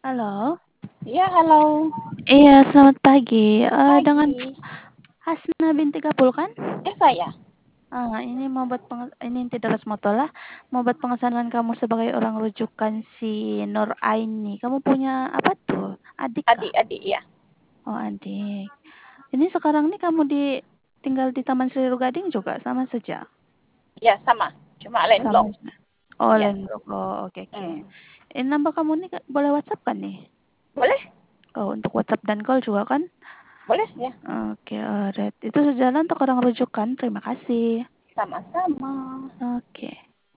Halo. Ya, halo. Iya, selamat pagi. Dengan Pagi. Hasna binti Kapul kan? Ya, saya. Ini mau buat ini tidak Motola, mau buat pengesalan kamu sebagai orang rujukan si Nur Aini. Kamu punya apa tuh? Adik kah? Adik-adik, ya. Oh, adik. Ini sekarang nih kamu tinggal di Taman Sri Gading juga sama saja? Ya, sama. Cuma lain Sama blok. saja. Oh, Ya. lain blok. Oh, oke oke. Hmm. Ini nambah kamu nih boleh WhatsApp kan nih? Boleh? Oh, untuk WhatsApp dan call juga kan? Boleh, ya. Oke, alright. Itu sejalan untuk orang rujukan. Terima kasih. Sama-sama. Oke.